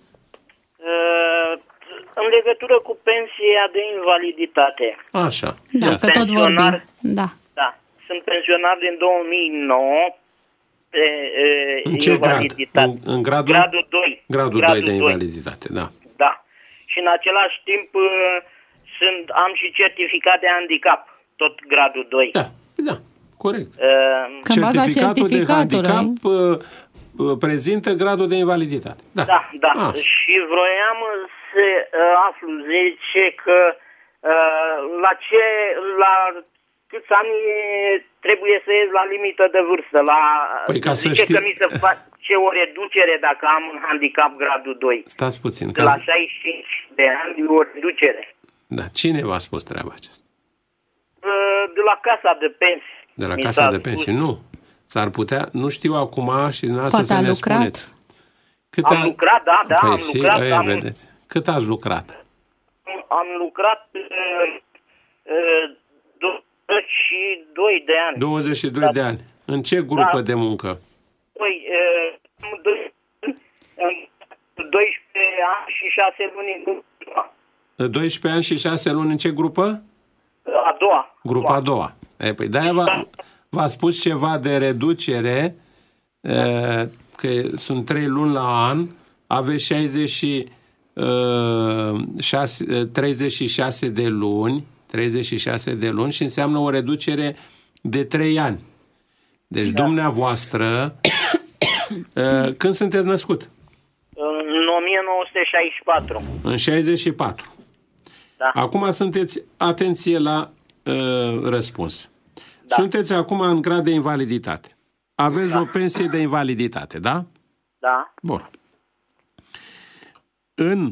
În legătură cu pensia de invaliditate.
Așa.
Da, că tot vorbim. Da.
Sunt pensionar din 2009 pe
în ce
invaliditate.
Grad? În gradul
2.
Gradul 2 de invaliditate, da.
Da. Și în același timp am și certificat de handicap, tot gradul 2.
Da, corect.
Certificatul
de handicap prezintă gradul de invaliditate.
Da. Și vroiam să aflu, zice că la câți ani trebuie să ies la limită de vârstă?
Păi ca să știi...
că mi se face o reducere dacă am un handicap gradul 2.
Stați puțin.
De la 65 de ani o reducere.
Da, cine v-a spus treaba aceasta?
De la casa de pensii.
De la casa de pensii, nu. S-ar putea, nu știu acum și dumneavoastră să ne spuneți.
Am lucrat, da,
păi,
am lucrat.
Vedeți. Cât ați lucrat?
Am lucrat 22 de ani.
22 de ani. În ce grupă de muncă?
Păi, 12 ani și 6 luni în grupa.
12 ani și 6 luni în ce grupă?
A doua.
Grupa a doua. Păi de-aia v-a spus ceva de reducere, că sunt 3 luni la an, aveți 36 de luni, 36 de luni și înseamnă o reducere de 3 ani. Deci dumneavoastră, când sunteți născut?
În 1964.
În 64.
Da.
Acum sunteți, atenție la răspuns. Da. Sunteți acum în grad de invaliditate. Aveți o pensie de invaliditate, da?
Da.
Bun. În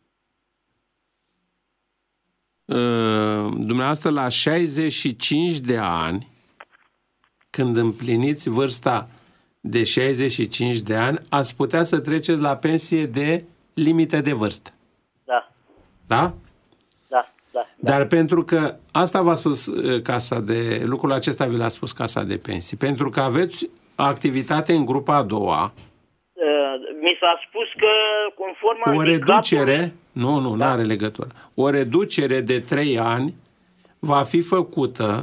dumneavoastră la 65 de ani, când împliniți vârsta de 65 de ani, ați putea să treceți la pensie de limită de vârstă.
Da.
Da?
Da.
Dar pentru că asta v-a spus lucrul acesta vi l-a spus Casa de Pensii, pentru că aveți activitate în grupa a doua.
Mi s-a spus că conform
o reducere, nu are legătură. O reducere de 3 ani va fi făcută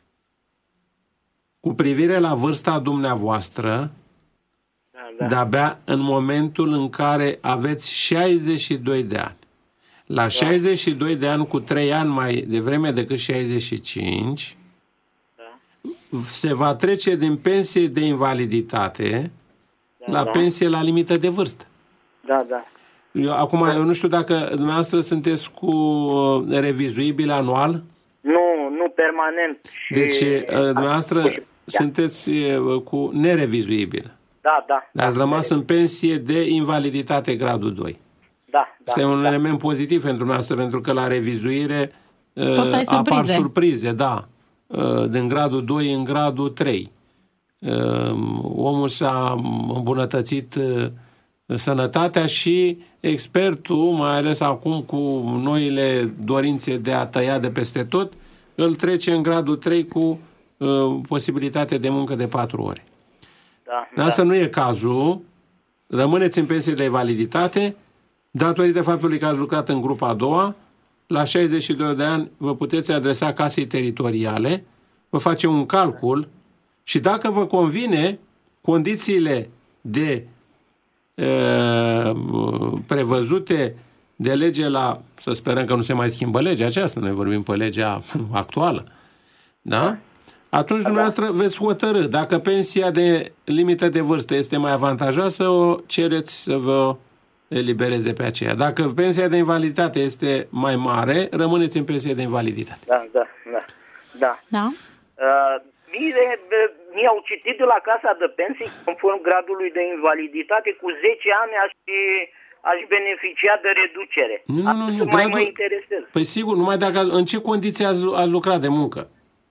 cu privire la vârsta dumneavoastră de-abia în momentul în care aveți 62 de ani. La 62 de ani, cu 3 ani mai devreme decât 65, se va trece din pensie de invaliditate la pensie la limită de vârstă. Eu nu știu dacă dumneavoastră sunteți cu revizuibil anual?
Nu permanent.
Deci dumneavoastră sunteți cu nerevizuibil. Ați rămas în pensie de invaliditate gradul 2. Este un element pozitiv pentru dumneavoastră, pentru că la revizuire apar surprize, din gradul 2 în gradul 3. Omul și-a îmbunătățit sănătatea și expertul, mai ales acum cu noile dorințe de a tăia de peste tot, îl trece în gradul 3 cu posibilitate de muncă de 4 ore. Asta nu e cazul. Rămâneți în pensie de invaliditate datorită faptului că ați lucrat în grupa a doua. La 62 de ani vă puteți adresa casei teritoriale, vă face un calcul și dacă vă convine, condițiile prevăzute de lege să sperăm că nu se mai schimbă legea aceasta, noi vorbim pe legea actuală, da? Atunci dumneavoastră veți hotărâ dacă pensia de limită de vârstă este mai avantajoasă, o cereți să vă elibereze pe aceea. Dacă pensia de invaliditate este mai mare, rămâneți în pensie de invaliditate.
Da. Mi-au citit de la Casa de Pensii, conform gradului de invaliditate, cu 10 ani aș beneficia de reducere. Nu, gradul... mă interesează.
Păi sigur, numai dacă în ce condiții ați lucrat de muncă?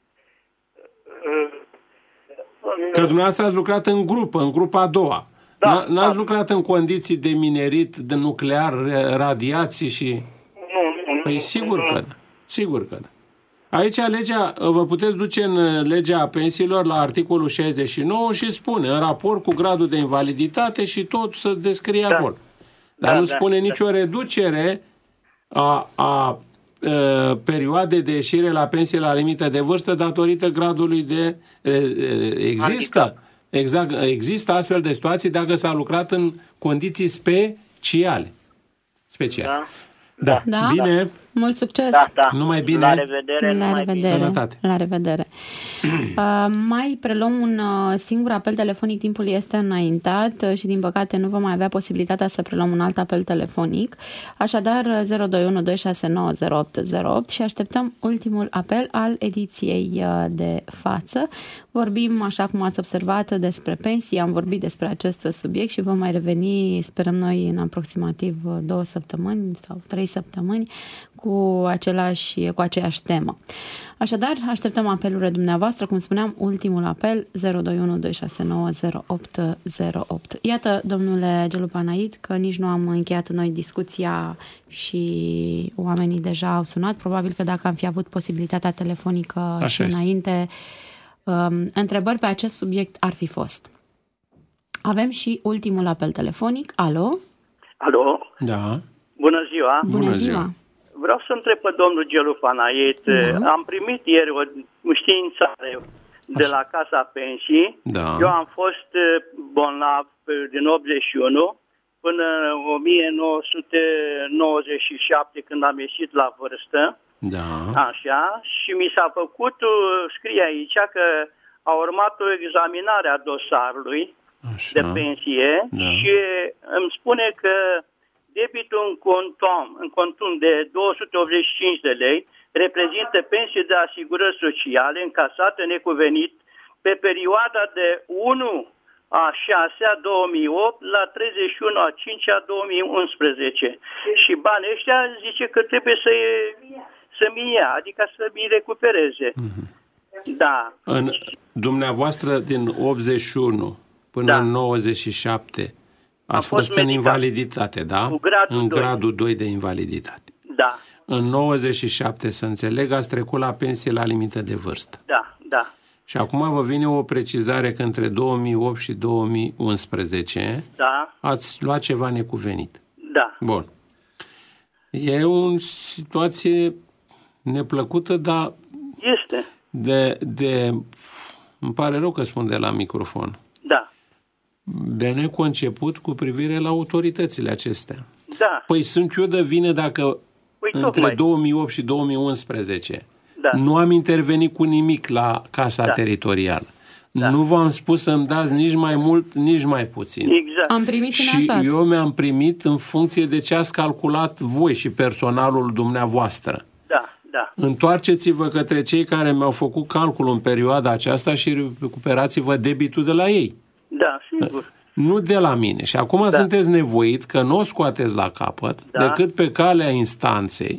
Că dumneavoastră ați lucrat în grupă, în grupa a doua. N-ați lucrat în condiții de minerit, de nuclear, radiații și...
Nu.
Păi sigur că da. Aici vă puteți duce în legea pensiilor la articolul 69 și spune, în raport cu gradul de invaliditate și tot să descrie acolo. Dar nu spune nicio reducere a perioade de ieșire la pensie la limită de vârstă datorită gradului de... Există astfel de situații dacă s-a lucrat în condiții speciale. Da. Bine.
Mult succes.
Numai bine.
La revedere.
Sănătate.
La revedere. Mai preluăm un singur apel telefonic. Timpul este înaintat și din păcate nu vom mai avea posibilitatea să preluăm un alt apel telefonic. Așadar 021-269-0808 și așteptăm ultimul apel al ediției de față. Vorbim, așa cum ați observat, despre pensii. Am vorbit despre acest subiect și vom mai reveni, sperăm noi, în aproximativ 2 săptămâni sau 3 săptămâni cu aceeași temă. Așadar, așteptăm apelurile dumneavoastră, cum spuneam, ultimul apel 021-269-0808. Iată, domnule Gelu Panait, că nici nu am încheiat noi discuția și oamenii deja au sunat. Probabil că dacă am fi avut posibilitatea telefonică și înainte, întrebări pe acest subiect ar fi fost. Avem și ultimul apel telefonic. Alo?
Da.
Bună ziua!
Bună ziua!
Vreau să întreb pe domnul Gelu Panait. Am primit ieri o științare de la Casa Pensii. Eu am fost bolnav din 81 până în 1997 când am ieșit la vârstă. Așa, și mi s-a făcut, scrie aici că a urmat o examinare a dosarului de pensie și îmi spune că debitul în contum de 285 de lei reprezintă pensie de asigurări sociale încasate necuvenit pe perioada de 1/6/2008 la 31/5/2011. Și banii ăștia zice că trebuie să-mi ia, adică să-mi recupereze. Da.
Dumneavoastră din 81 până în 97 ați fost în invaliditate, da? În gradul 2 de invaliditate.
Da.
În 97, să înțeleg, ați trecut la pensie la limită de vârstă.
Da.
Și acum vă vine o precizare că între 2008 și 2011 ați luat ceva necuvenit.
Da.
Bun. E o situație neplăcută, dar
este.
Îmi pare rău că spun de la microfon.
Da.
De neconceput cu privire la autoritățile acestea.
Da.
Păi sunt eu de vină dacă între 2008 și 2011 nu am intervenit cu nimic la Casa Teritorială. Nu v-am spus să-mi dați nici mai mult, nici mai puțin.
Exact.
Am primit
și eu mi-am primit în funcție de ce ați calculat voi și personalul dumneavoastră.
Da.
Întoarceți-vă către cei care mi-au făcut calculul în perioada aceasta și recuperați-vă debitul de la ei.
Da, sigur.
Nu de la mine. Și acum sunteți nevoit că nu o scoateți la capăt decât pe calea instanței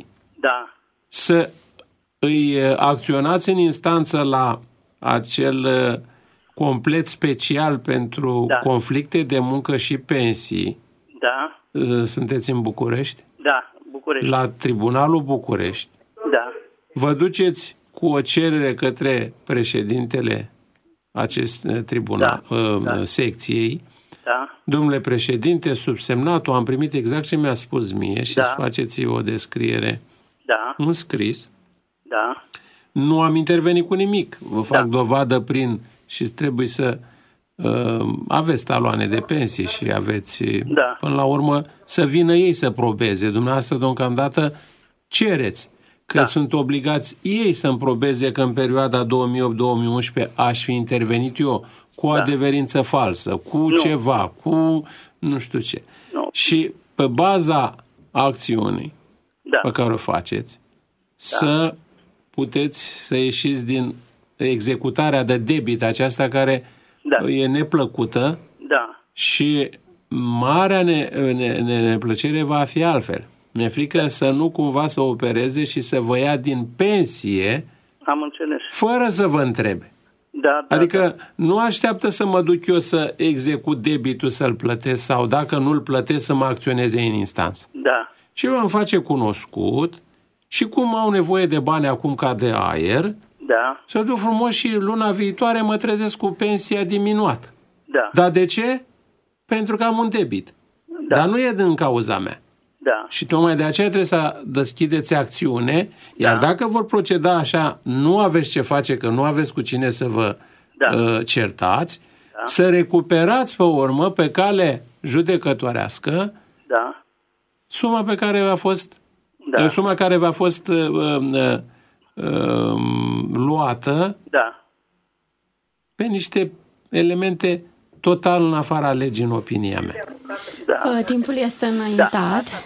să îi acționați în instanță la acel complet special pentru conflicte de muncă și pensii.
Da.
Sunteți în București?
Da, București.
La Tribunalul București.
Da.
Vă duceți cu o cerere către președintele acest tribunal, secției.
Da.
Domnule președinte, subsemnatul, am primit exact ce mi-a spus mie și să faceți o descriere în scris.
Da.
Nu am intervenit cu nimic. Vă fac dovadă prin și trebuie să aveți taloane de pensie și aveți până la urmă să vină ei să probeze. Dumneavoastră deocamdată cereți că sunt obligați ei să-mi probeze că în perioada 2008-2011 aș fi intervenit eu cu adeverință falsă, cu ceva, cu nu știu ce. Și pe baza acțiunii pe care o faceți, să puteți să ieșiți din executarea de debit aceasta care e neplăcută și marea neplăcere va fi altfel. Mi-e frică să nu cumva să opereze și să vă ia din pensie fără să vă întrebe. Adică nu așteaptă să mă duc eu să execut debitul, să-l plătesc sau dacă nu-l plătesc să mă acționeze în instanță. Și eu îmi face cunoscut și cum au nevoie de bani acum ca de aer, să duc frumos și luna viitoare mă trezesc cu pensia diminuată. Dar de ce? Pentru că am un debit. Dar nu e din cauza mea. Și tocmai de aceea trebuie să deschideți acțiune, iar dacă vor proceda așa, nu aveți ce face, că nu aveți cu cine să vă certați, să recuperați pe urmă, pe cale judecătorească, suma pe care v-a fost suma care v-a fost luată pe niște elemente total în afara legii, în opinia mea.
Timpul este înaintat.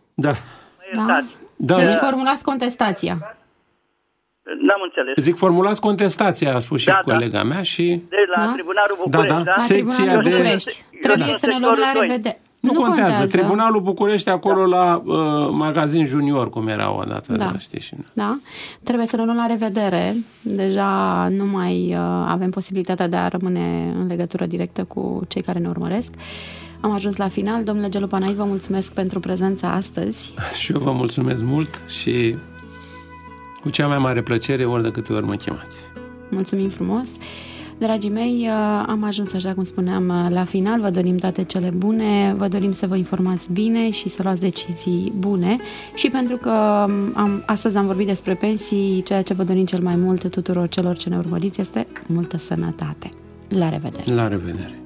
Deci formulați contestația.
N-am înțeles.
Zic, formulați contestația, a spus și colega mea și...
De la Tribunalul București,
secția de...
București. Trebuie să ne luăm la revedere.
Nu contează. Tribunalul București acolo la magazin junior, cum era odată. Știi?
Trebuie să ne luăm la revedere. Deja nu mai avem posibilitatea de a rămâne în legătură directă cu cei care ne urmăresc. Am ajuns la final. Domnule Gelu Panai, vă mulțumesc pentru prezența astăzi. Și
eu vă mulțumesc mult și cu cea mai mare plăcere ori de câte ori mă chemați.
Mulțumim frumos. Dragii mei, am ajuns, așa cum spuneam, la final. Vă dorim toate cele bune, vă dorim să vă informați bine și să luați decizii bune. Și pentru că astăzi am vorbit despre pensii, ceea ce vă dorim cel mai mult tuturor celor ce ne urmăriți este multă sănătate. La revedere!
La revedere!